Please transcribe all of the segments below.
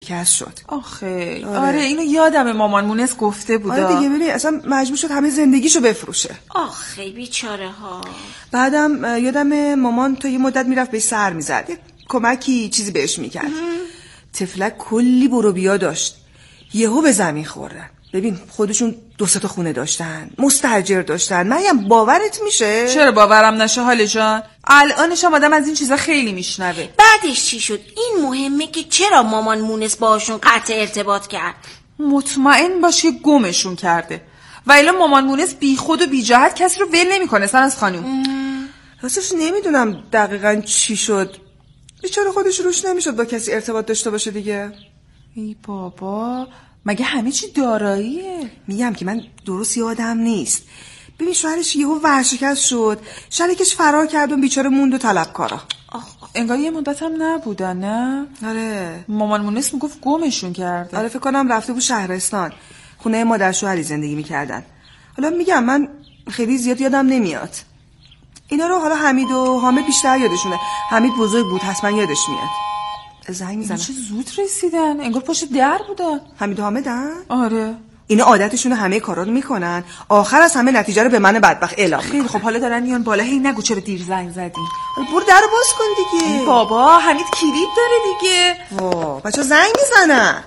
کس شد. آخه آره اینو یادم مامان مونس گفته بود. آره دیگه ببین اصلا مجبور شد همه زندگیشو بفروشه. آخه بیچاره ها. بعدم یادم مامان تا یه مدت میرفت بهش سر میزد، یه کمکی چیزی بهش میکرد. تفلک کلی برو بیا داشت، یهو به زمین خوردن. ببین خودشون 2 تا خونه داشتن، مستاجر داشتن. مریم باورت میشه؟ چرا باورم نشه حاله جان؟ الانش آدم از این چیزا خیلی میشنوه. بعدش چی شد؟ این مهمه که چرا مامان مونس باشون قطع ارتباط کرد. مطمئن باش که گمشون کرده و الا مامان مونس بی خود و بی جهت کسی رو ول نمیکنه. ساناز خانم راستش نمیدونم دقیقاً چی شد. بیچاره خودش روش نمیشد با کسی ارتباط داشته باشه دیگه. ای بابا مگه همه چی داراییه؟ میگم که من درست یادم نیست. ببین شوهرش یهو ورشکست شد، شریکش فرار کرد و بیچاره موند و طلبکارا. انگار یه مدت هم نبودن نه؟ آره مامان مونس میگفت گمشون کرده. آره فکر کنم رفته بود شهرستان، خونه مادر شوهری زندگی میکردن. حالا میگم من خیلی زیاد یادم نمیاد اینا رو. حالا حمید و حامد بیشتر یادشونه. حمید بزرگ بود حتما یادش میاد. زنگ میزنه. چه زود رسیدن، انگار پشت در بودن. حمید و حامدن؟ آره اینا عادتشون همه کارا رو میکنن، آخر از همه نتیجه رو به من بدبخت اعلام. خیلی خب حالا دارن میان بالا. هی نگو چرا دیر زنگ زدی. برو درو باز کن دیگه. بابا حمید کلید داره دیگه. وا بچا زنگ میزنن.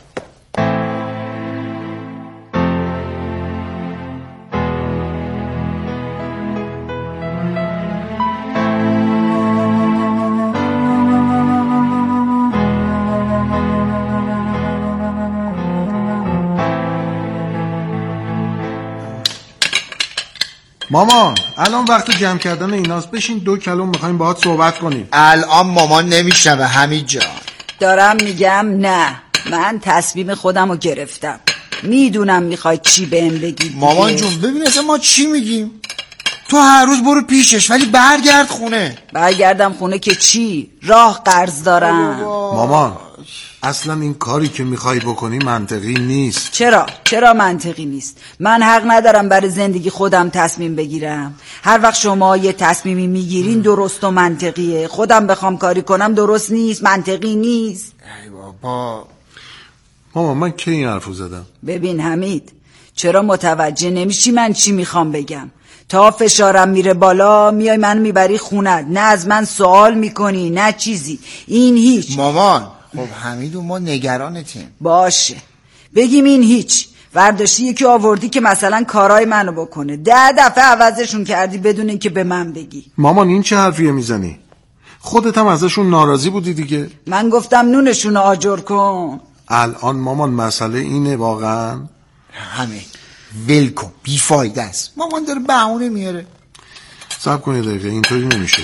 مامان الان وقت جمع کردن ایناست، بشین 2 کلمه میخوایم باهات صحبت کنیم. الان مامان نمیشنوه حمید جان. دارم میگم نه، من تصمیم خودم رو گرفتم. میدونم میخوای چی بهم بگی. مامان جون ببین اصلا ما چی میگیم؟ تو هر روز برو پیشش ولی برگرد خونه. برگردم خونه که چی؟ راه قرض دارم. مامان اصلا این کاری که میخوای بکنی منطقی نیست. چرا منطقی نیست؟ من حق ندارم برای زندگی خودم تصمیم بگیرم. هر وقت شما یه تصمیمی میگیرین درست و منطقیه، خودم بخوام کاری کنم درست نیست، منطقی نیست. ای بابا مامان من کی این حرفو زدم؟ ببین حمید چرا متوجه نمیشی من چی میخوام بگم؟ تا فشارم میره بالا میای من میبری خونت، نه از من سوال میکنی نه چیزی. این هیچ. مامان خب حمید و ما نگرانتیم. باشه بگیم این هیچ. ورداشتی یکی آوردی که مثلا کارای منو بکنه، 10 دفعه عوضشون کردی بدون اینکه به من بگی. مامان این چه حرفیه میزنی؟ خودت هم ازشون ناراضی بودی دیگه. من گفتم نونشون آجر کن. الان مامان مسئله اینه واقعا؟ همه ول کن بیفایده است. مامان داره بهونه میاره. صبر کن یه دقیقه اینطوری نمیشه.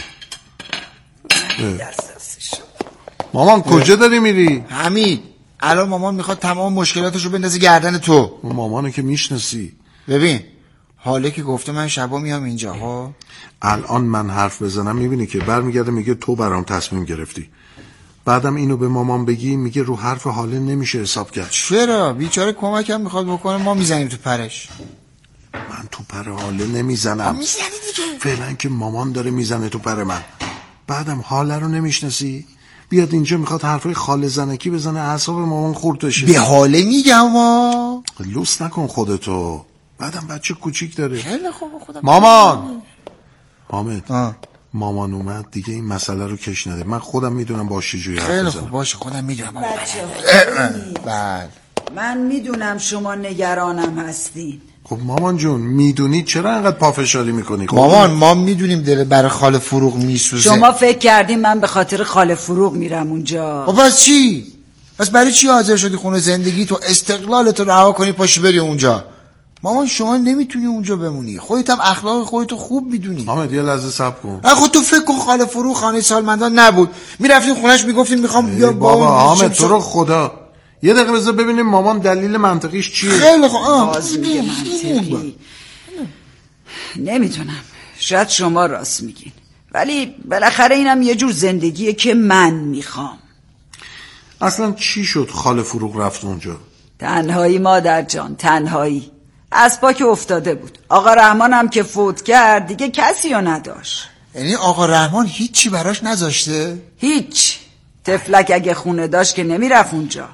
مامان کجا داری میری؟ حمید الان مامان میخواد تمام مشکلاتشو بندازه گردن تو. مامانو که میشناسی. ببین حاله که گفته من شبا میام اینجا ها. الان من حرف بزنم میبینی که برمیگرده میگه تو برام تصمیم گرفتی. بعدم اینو به مامان بگی میگه رو حرف حاله نمیشه حساب کرد. چرا؟ بیچاره کمکم میخواد بکنه ما میزنیم تو پرش. من تو پر حاله نمیزنم. میزنی دیگه. فعلا که مامان داره میزنه تو پر من. بعدم حاله رو نمیشناسی؟ بیاد اینجا میخواد حرفای خاله زنکی بزنه اعصاب مامان خورد بشه. به حاله میگم ها. لوس نکن خودتو. بعدم بچه کوچیک داره. خیلی خوب خودم. مامان حامد مامان اومد دیگه این مسئله رو کش نده. من خودم میدونم باشه جوری حرف بزنم. خیلی خوب باشه خودم میدونم. بله من میدونم شما نگرانم هستین. خب مامان جون میدونی چرا انقدر پافشاری میکنی؟ مامان ما میدونیم دل برای خاله فروغ میسوزه. شما فکر کردین من به خاطر خاله فروغ میرم اونجا؟ خب پس چی؟ پس برای چی حاضر شدی خونه زندگی تو استقلالتو رها کنی پاشی بری اونجا؟ مامان شما نمیتونی اونجا بمونی، خودت هم اخلاق خودتو خوب میدونی. حامد یه لحظه صبر کن. خود تو فکر کن خاله فروغ خانه سالمندان نبود، میرفتین خونش میگفتین میخوام بیا بابا حامد تو رو خدا یه دقیقه بذار ببینیم مامان دلیل منطقیش چیه. خیلی خوب. منطقی نمیدونم، شاید شما راست میگین، ولی بالاخره اینم یه جور زندگیه که من میخوام. اصلا چی شد خاله فروغ رفت اونجا؟ تنهایی مادر جان، تنهایی. از پا که افتاده بود. آقا رحمان هم که فوت کرد دیگه کسی رو نداشت. یعنی آقا رحمان هیچی براش نذاشته؟ هیچ. تفلک اگه خونه داشت که نمیرفت اونجا.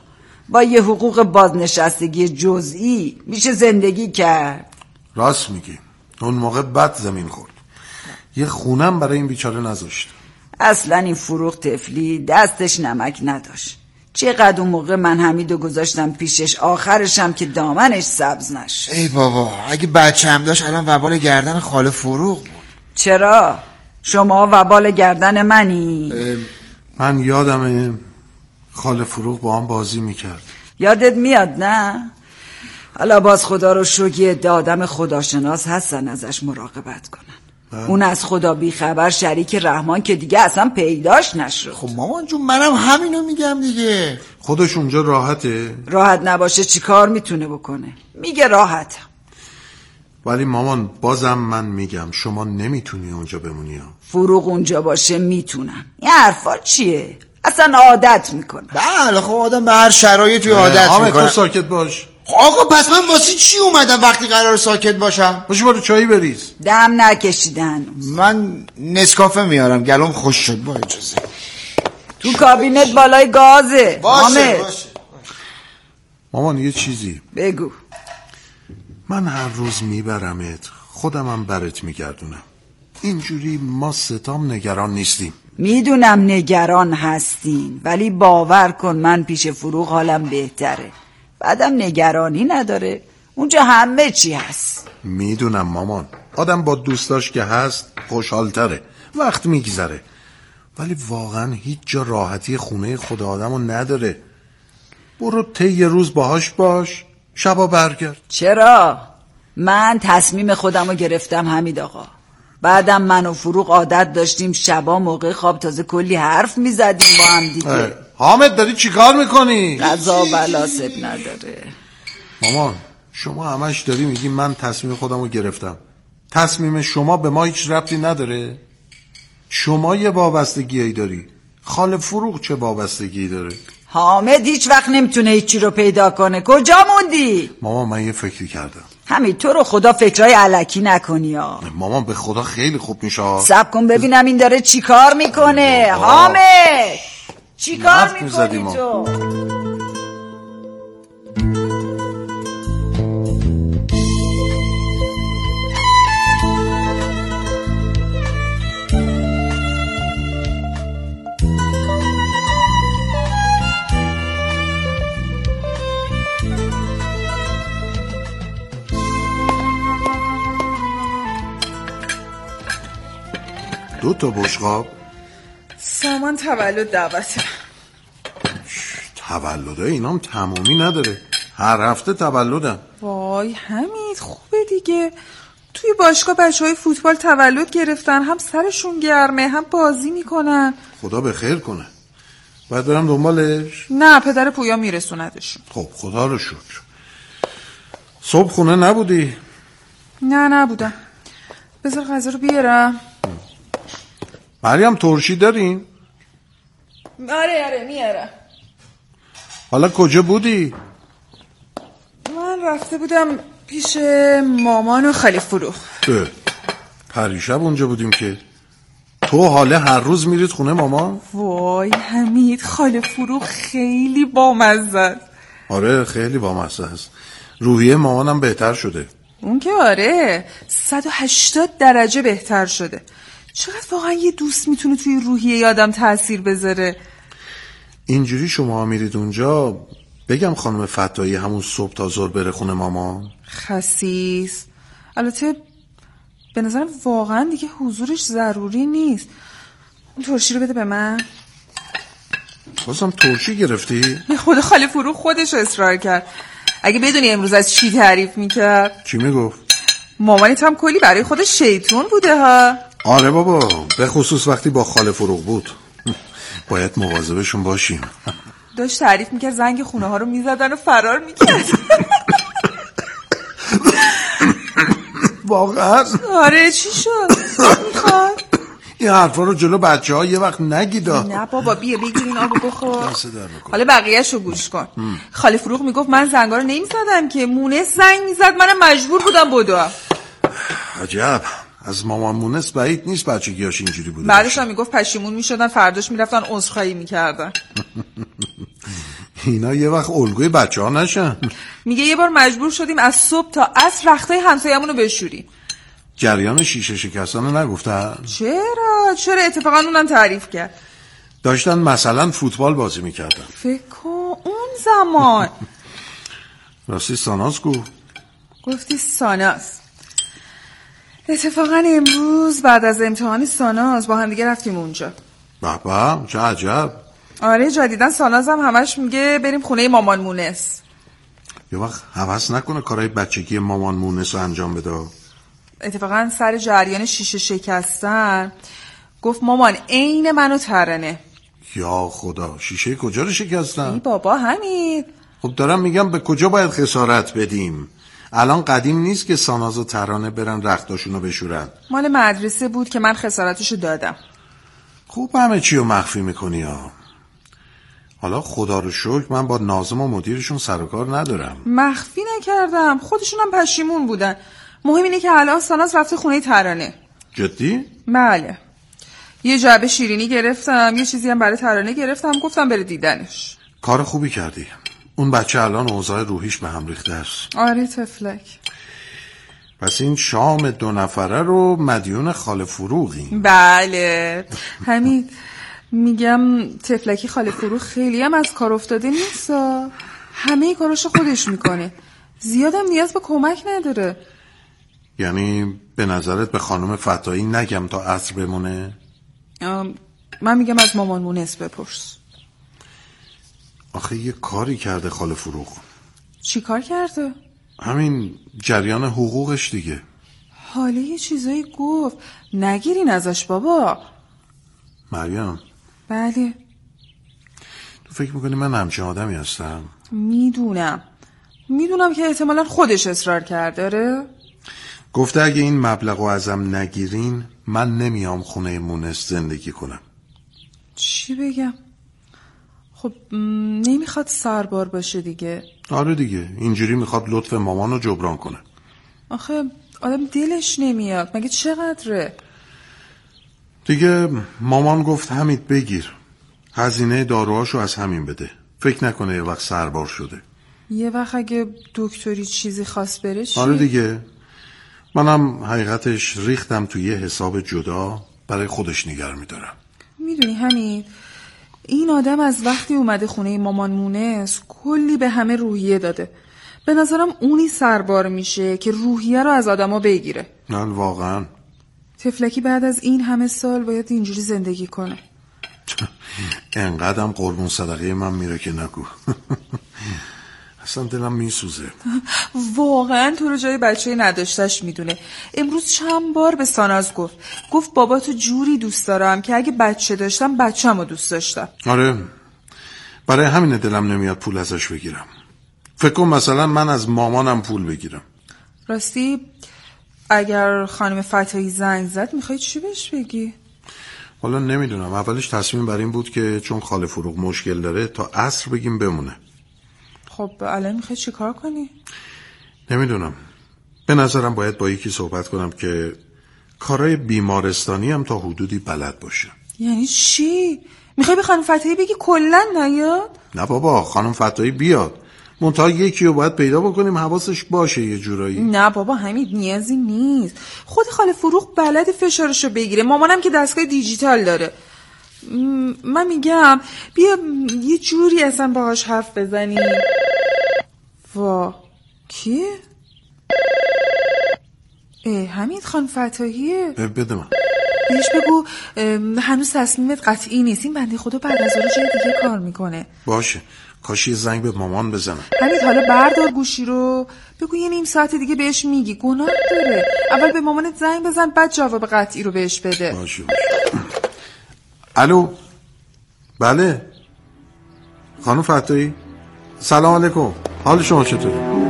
با یه حقوق بازنشستگی جزئی میشه زندگی کرد. راست میگی، اون موقع بد زمین خورد. یه خونم برای این بیچاره نذاشت. اصلا این فروغ طفلی دستش نمک نداشت. چقدر اون موقع من حمیدو گذاشتم پیشش، آخرشم که دامنش سبز نشد. ای بابا اگه بچه هم داشت الان وبال گردن خاله فروغ بود. چرا؟ شما وبال گردن منی؟ من یادمه خاله فروغ با هم بازی میکرد. یادت میاد نه؟ حالا باز خدا رو شکر آدم خداشناس هستن ازش مراقبت کنن. اون از خدا بی خبر شریک رحمان که دیگه اصلا پیداش نشد. خب مامان جون منم همینو میگم دیگه. خودش اونجا راحته؟ راحت نباشه چی کار میتونه بکنه؟ میگه راحتم. ولی مامان بازم من میگم شما نمیتونی اونجا بمونی. فروغ اونجا باشه میتونم. این حرفا چیه؟ اصلا عادت میکنم. بله خب آدم به هر شرایطی عادت میکنه. تو ساکت باش. آقا پس من واسه چی اومدم وقتی قرار ساکت باشم؟ باشی برو چایی بریز. دم نکشیدن. من نسکافه میارم گلوم خوش شد با اجازه. تو کابینت بالای گازه. باشه. مامان یه چیزی بگو. من هر روز میبرمت، خودمم برات میگردونم. اینجوری ما ستام نگران نیستیم. میدونم نگران هستین، ولی باور کن من پیش فروغ حالم بهتره. بعدم نگرانی نداره، اونجا همه چی هست. میدونم مامان، آدم با دوستاش که هست خوشحالتره، وقت میگذره. ولی واقعا هیچ جا راحتی خونه خود آدمو نداره. برو یه روز باهاش باش، شبا برگرد. چرا؟ من تصمیم خودمو گرفتم حمید آقا. بعدم من و فروغ عادت داشتیم شبا موقع خواب تازه کلی حرف میزدیم با هم دیگه. حامد داری چی کار میکنی؟ قضا بلا سب نداره. مامان شما همش داری میگی من تصمیم خودمو گرفتم. تصمیم شما به ما هیچ ربطی نداره. شما یه وابستگیی داری، خاله فروغ چه وابستگیی داره؟ حامد هیچ وقت نمیتونه هیچی رو پیدا کنه. کجا موندی؟ مامان من یه فکری کردم. همین تو رو خدا فکرای علکی نکنی ها. مامان به خدا خیلی خوب میشه. صبر کن ببینم این داره چی کار میکنه. حامد چی کار میکنی تو؟ دو تا بشقاب سامان تولد دعوته. تولده اینام تمامی نداره، هر هفته تولدم. وای حمید خوبه دیگه. توی باشگاه بچهای فوتبال تولد گرفتن، هم سرشون گرمه هم بازی میکنن. خدا به خیر کنه. باید برم دنبالش؟ نه پدر پویا میرسوندشون. خب خدا رو شکر. صبح خونه نبودی؟ نه نبودم. بذار غذا رو بیارم. مریم ترشی داریم؟ آره میارم. حالا کجا بودی؟ من رفته بودم پیش مامان و خاله فروغ. پریشب اونجا بودیم که. تو حاله هر روز میرید خونه مامان؟ وای حمید خاله فروغ خیلی بامزه است. آره خیلی بامزه است. روحیه مامانم بهتر شده. اون که آره 180 درجه بهتر شده. چقدر واقعا یه دوست میتونه توی روحیه یادم تأثیر بذاره. اینجوری شما میرید اونجا، بگم خانم فتایی همون صبح تا ظهر بره خونه مامان؟ خسیس. البته به نظرم واقعا دیگه حضورش ضروری نیست. اون ترشی رو بده به من. بازم ترشی گرفتی؟ به خدا خاله فروغ خودش اصرار کرد. اگه بدونی امروز از چی تعریف میکرد؟ چی میگفت؟ مامانیت هم کلی برای خودش شیطون بوده ها. آره بابا، به خصوص وقتی با خاله فروغ بود. باید مواظبشون باشیم. داشت تعریف میکرد زنگ خونه ها رو میزدن و فرار میکرد. واقعا؟ آره چی شد؟ میخواد؟ این حرفا رو جلو بچه ها یه وقت نگیدا. نه بابا بیا بگیر این آبو بخور. حالا بقیه‌اش رو گوش کن. خاله فروغ میگفت من زنگا رو نمیزدم که مونس زنگ میزد، منم مجبور بودم بدوم. عجب، از مامان مونس بعید نیست بچگیاش اینجوری بوده. بعدش هم میگفت پشیمون میشدن، فرداش میرفتن عذرخواهی میکردن. اینا یه وقت الگوی بچه ها نشن. میگه یه بار مجبور شدیم از صبح تا عصر رختای همسایه‌مون رو بشوریم. جریان شیشه شکستن نگفتن؟ چرا اتفاقا اونم تعریف کرد. داشتن مثلا فوتبال بازی میکردن. فکر کن اون زمان. راستی ساناز گفتی ساناز. اتفاقا امروز بعد از امتحان ساناز با هم دیگه رفتیم اونجا. بابا چه عجب. آره جدیدن ساناز هم همش میگه بریم خونه مامان مونس. یه وقت هوس نکنه کارهای بچگی مامان مونس رو انجام بده. اتفاقا سر جریان شیشه شکستن گفت مامان عین منو ترانه. یا خدا، شیشه کجا رو شکستن؟ ای بابا همین. خب دارم میگم به کجا باید خسارت بدیم. الان قدیم نیست که ساناز و ترانه برن رختاشونو بشورن. مال مدرسه بود که من خسارتشو دادم. خوب همه چی رو مخفی میکنی ها. حالا خدا رو شکر من با ناظم و مدیرشون سر و کار ندارم. مخفی نکردم، خودشونم پشیمون بودن. مهم اینه که الان ساناز رفته خونه ترانه. جدی؟ بله. یه جعبه شیرینی گرفتم، یه چیزی هم برای ترانه گرفتم، گفتم بره دیدنش. کار خوبی کردی. اون بچه الان اوضاع روحیش به هم ریخته است. آره تفلک. پس این شام 2 نفره رو مدیون خاله فروغی. بله. همین میگم تفلکی خاله فروغ خیلی هم از کار افتاده نیست. همه کاراشو خودش میکنه. زیادم نیاز به کمک نداره. یعنی به نظرت به خانم فتایی نگم تا عصر بمونه؟ من میگم از مامان مونس بپرس. آخه یه کاری کرده خاله فروغ. چی کار کرده؟ همین جریان حقوقش دیگه. حالا یه چیزایی گفت نگیرین ازش بابا. مریم. بله. تو فکر میکنی من همچین آدمی هستم؟ میدونم که احتمالا خودش اصرار کرده. گفته اگه این مبلغ رو ازم نگیرین من نمیام خونه مونس زندگی کنم. چی بگم؟ خب نمیخواد سربار باشه دیگه. آره دیگه، اینجوری میخواد لطف مامان رو جبران کنه. آخه آدم دلش نمیاد، مگه چقدره؟ دیگه مامان گفت حمید بگیر، هزینه داروهاشو از همین بده، فکر نکنه یه وقت سربار شده. یه وقت اگه دکتری چیزی خواست بره چی؟ آره دیگه، منم حقیقتش ریختم توی یه حساب جدا برای خودش نگر میدارم. میدونی حمید، این آدم از وقتی اومده خونه مامان مونس کلی به همه روحیه داده. به نظرم اونی سربار میشه که روحیه رو از آدما بگیره. نه واقعا. تفلکی بعد از این همه سال باید اینجوری زندگی کنه. انقدرم قربون صدقه من میره که نگو. اصلا دلم میسوزه. واقعا تو رو جای بچه نداشتش میدونه. امروز چند بار به ساناز گفت بابا تو جوری دوست دارم که اگه بچه داشتم بچه‌مو دوست داشتم. آره، برای همین دلم نمیاد پول ازش بگیرم. فکر کن مثلا من از مامانم پول بگیرم. راستی اگر خانم فتایی زنگ زد میخوای چی بهش بگی؟ حالا نمیدونم، اولش تصمیم بر این بود که چون خاله فروغ مشکل داره تا عصر بگیم بمونه. خب الان میخوای چی کار کنی؟ نمیدونم، به نظرم باید با یکی صحبت کنم که کارهای بیمارستانی هم تا حدودی بلد باشه. یعنی چی؟ میخوای به خانم فتایی بگی کلن نیاد؟ نه بابا، خانم فتایی بیاد، منتها یکی رو باید پیدا بکنیم حواسش باشه یه جورایی. نه بابا حمید نیازی نیست، خود خاله فروغ بلد فشارشو بگیره، مامانم که دستگاه دیجیتال داره. من میگم بیا یه جوری اصلا باهاش حرف بزنی. کی؟ حمید خان فتاییه. بده من. بهش بگو هنوز تصمیمت قطعی نیست، این بنده خدا بعد از اون جای دیگه کار میکنه. باشه، کاش یه زنگ به مامان بزنم. حمید حالا بردار گوشی رو، بگو یه نیم ساعت دیگه بهش میگی، گناه داره. اول به مامانت زنگ بزن بعد جواب قطعی رو بهش بده. باشه. الو. بله خانم فتایی، سلام علیکم، حال شما چطوره؟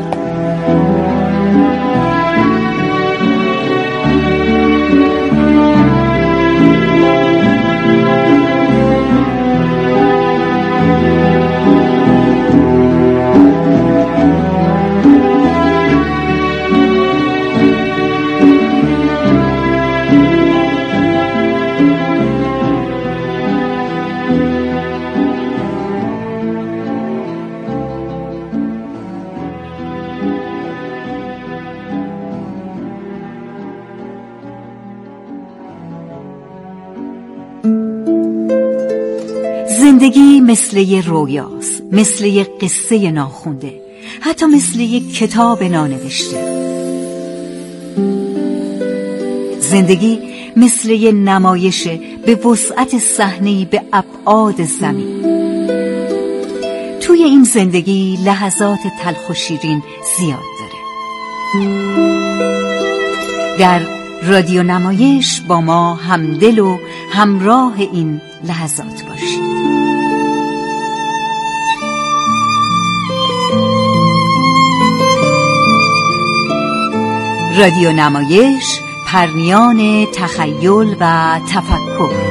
زندگی مثل یه رویاست، مثل یه قصه ناخونده، حتی مثل یه کتاب نانوشته. زندگی مثل یه نمایشه به وسعت صحنه‌ای به ابعاد زمین. توی این زندگی لحظات تلخ و شیرین زیاد داره. در رادیو نمایش با ما همدل و همراه این لحظات باشید. رادیو نمایش، پرمیان تخیل و تفکر.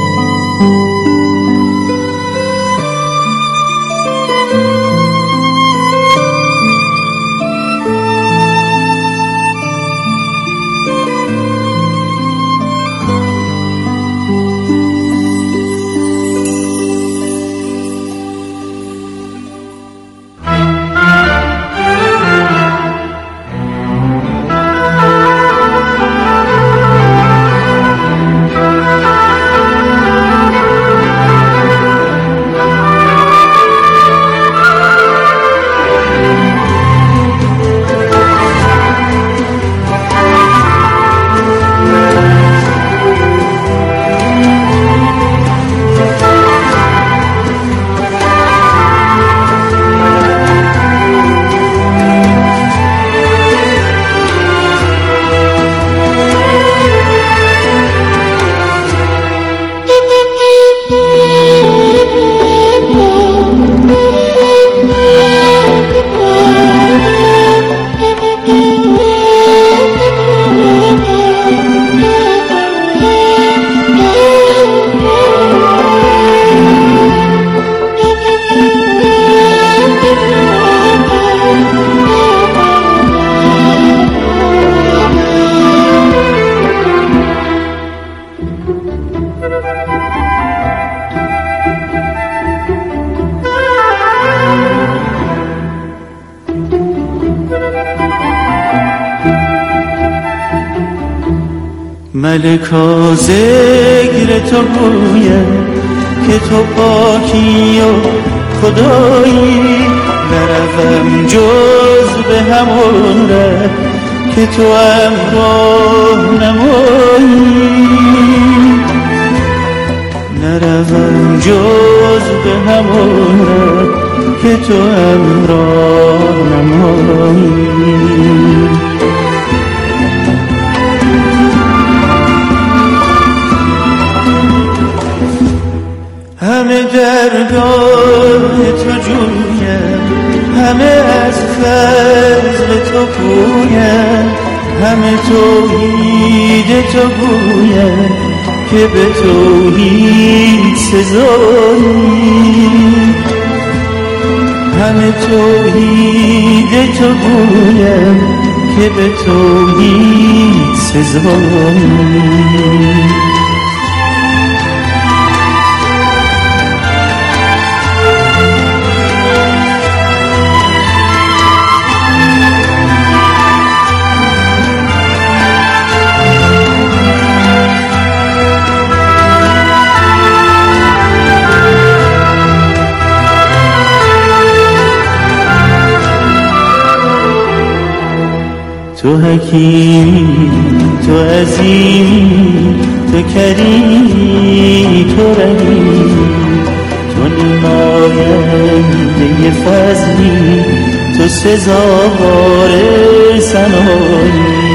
ملکا ذکر تو گویم که تو پاکی و خدایی، نروم جز به همون ره که تو هم راه نمایی، نروم جز به همون ره که تو هم راه نمایی. همه درگاه تو جویم، همه از فضل تو پویم، همه توحید تو گویم که به توحید سزایی، همه توحید تو گویم که به توحید سزایی. تو حکیمی، تو عظیمی، تو کریمی، تو رحیمی، تو نماینده فضلی، تو سزاوار ثنایی.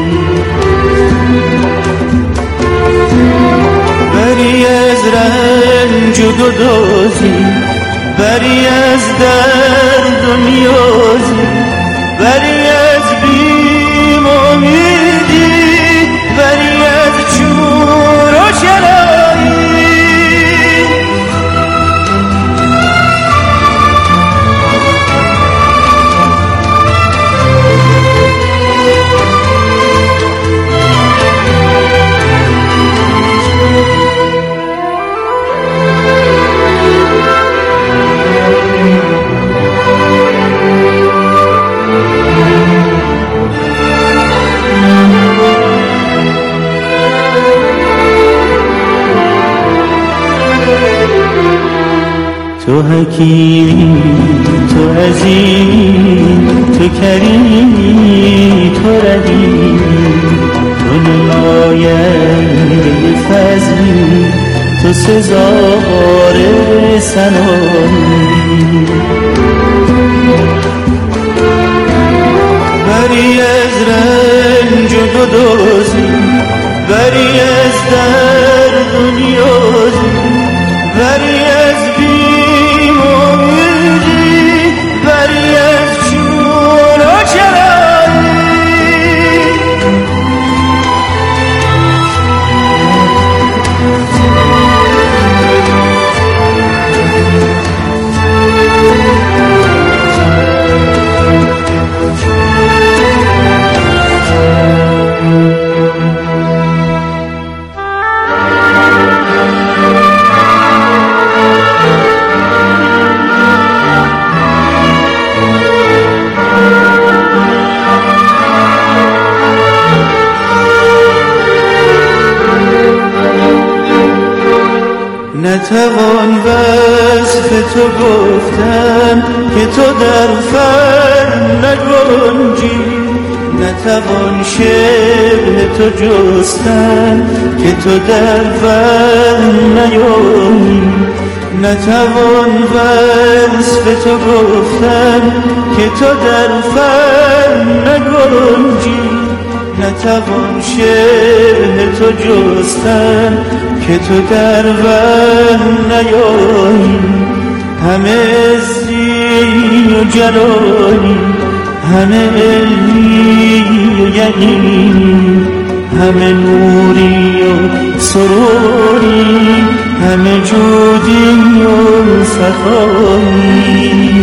بری از رنج و گدازی، بری از درد و نیازی، بری از بیم و امیدی، بری از چور و چرایی. تو حکیمی، تو عظیمی، تو کریمی، تو رحیمی، تو نماینده فضلی، تو سزاوار ثنایی. بری از رنج و گدازی، بری از درد و نیازی، بری از بیم و امیدی، بری از چون و چرایی. نتوان وصف تو گفتن که تو در فن نگنجی، نتوان شبه تو جستن که تو در فن نیایی، نتوان وصف تو گفتن که تو در فن نگنجی، نتوان شبه تو جستن که تو در ون نیایی. همه عزی و جلالی، همه علمی و یقینی، همه نوری و سروری، همه جودی و صفایی.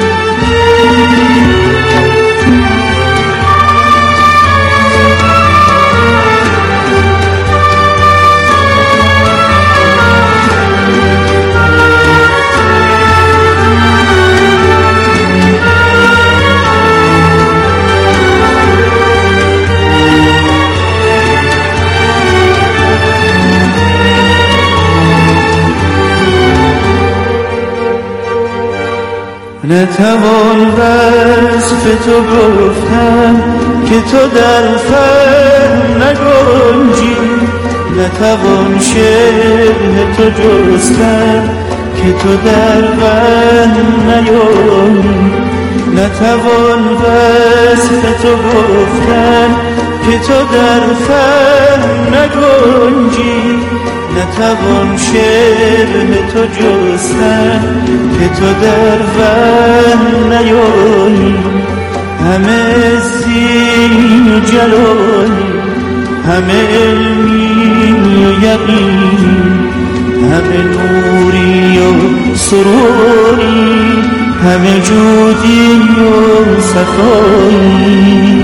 نتوان وصف تو گفتن که تو در فن نگنجی، نتوان شبه تو جستن که تو در ون نیایی، نتوان وصف تو گفتن که تو در فن نگنجی، نتوان شبه تو جستن که تو در ون نیایی. همه عزی و جلالی، همه علمی و یقینی، همه نوری و سروری، همه جودی و صفایی.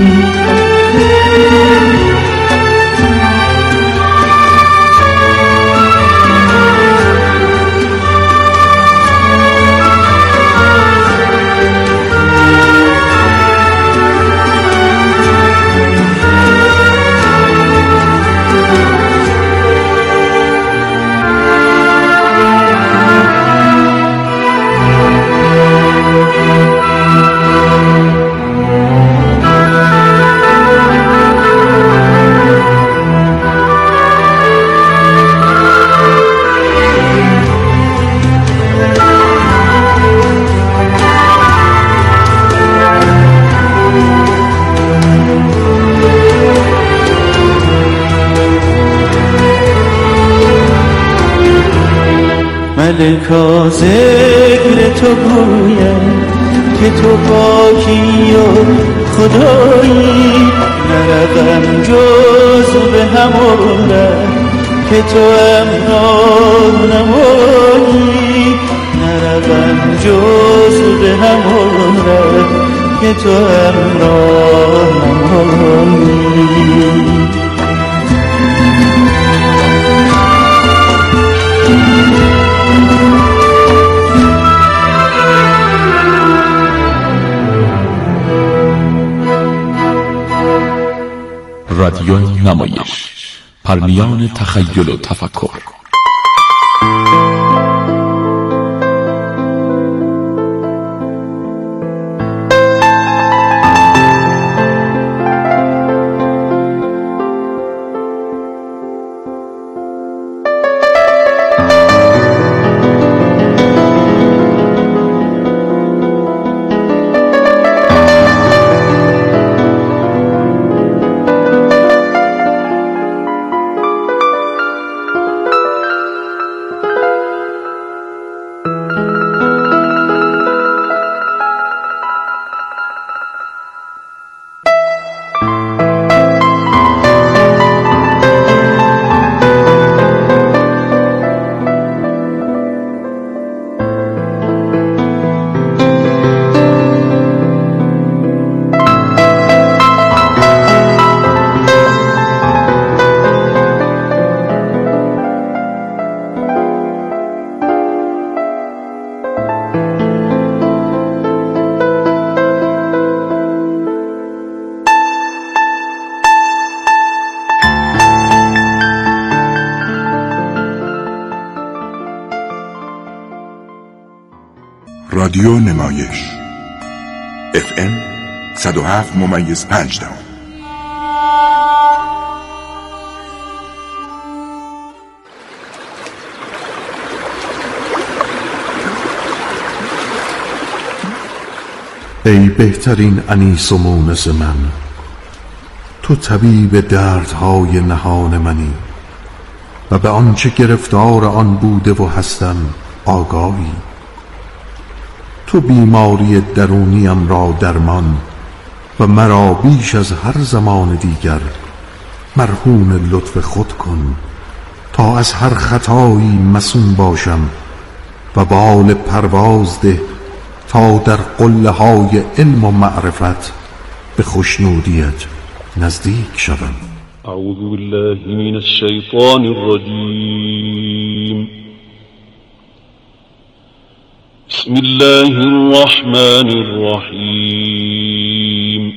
ملکا ذکر تو گویم که تو پاکی و خدایی، نروم جز به همون که تو امراه نمایی، نروم جز به همون که تو امراه نمایی. رادیو نمایش، پرنیان تخیل و تفکر. رادیو نمایش FM 107.5. ای بهترین انیس و مونس من، تو طبیب دردهای نهان منی و به آنچه گرفتار آن بوده و هستم آگاهی. تو بیماری درونیم را درمان و مرا بیش از هر زمان دیگر مرهون لطف خود کن تا از هر خطایی مصون باشم و بال پرواز ده تا در قله های علم و معرفت به خوشنودیت نزدیک شوم. اعوذ بالله من الشیطان الرجیم. بسم الله الرحمن الرحیم.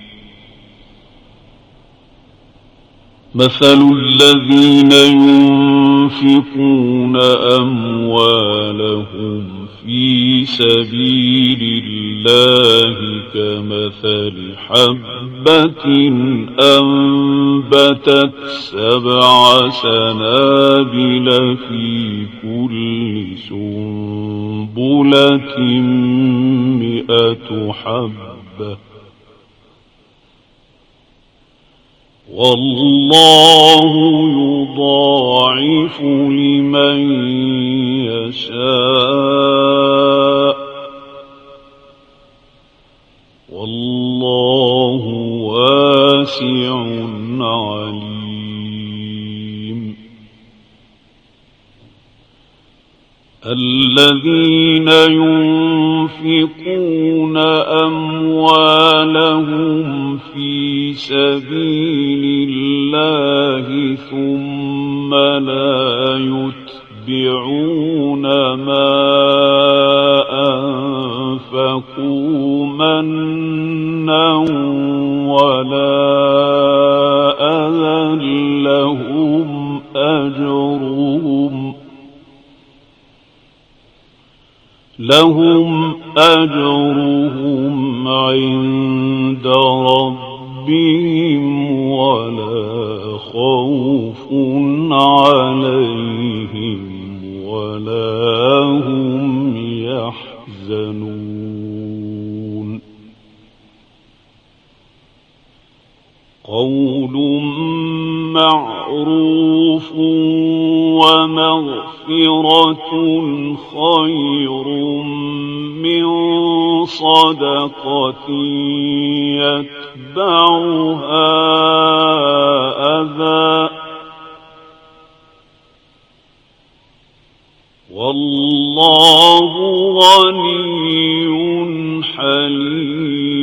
مثل الذين ينفقون أموالهم في سبيل الله كمثل حبة أنبتت 7 سنابل في كل سنبلة 100 حبة والله يضاعف لمن يشاء والله واسع عليم. الذين ينفقون أموالهم في سبيل الله ثم لا يتبعون ما أنفقوا منا ولا أذى لهم أجرهم عند ربهم ولا خوف عليهم ولا هم يحزنون. قول معروف ومغفرة خير من صدقة يتبعها أذى والله غني حليم.